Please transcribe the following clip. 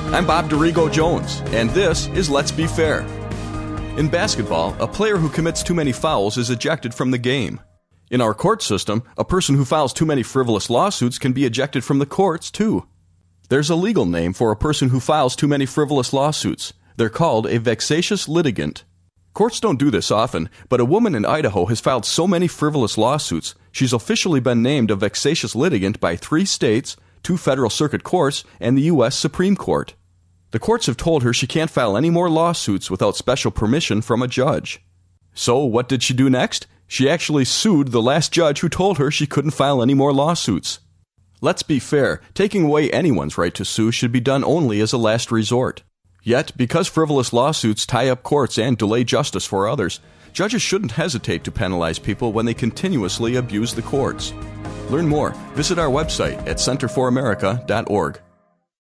I'm Bob Dorigo Jones, and this is Let's Be Fair. In basketball, a player who commits too many fouls is ejected from the game. In our court system, a person who files too many frivolous lawsuits can be ejected from the courts, too. There's a legal name for a person who files too many frivolous lawsuits. They're called a vexatious litigant. Courts don't do this often, but a woman in Idaho has filed so many frivolous lawsuits, she's officially been named a vexatious litigant by 3 states, 2 federal circuit courts, and the U.S. Supreme Court. The courts have told her she can't file any more lawsuits without special permission from a judge. So what did she do next? She actually sued the last judge who told her she couldn't file any more lawsuits. Let's be fair, taking away anyone's right to sue should be done only as a last resort. Yet, because frivolous lawsuits tie up courts and delay justice for others, judges shouldn't hesitate to penalize people when they continuously abuse the courts. Learn more. Visit our website at centerforamerica.org.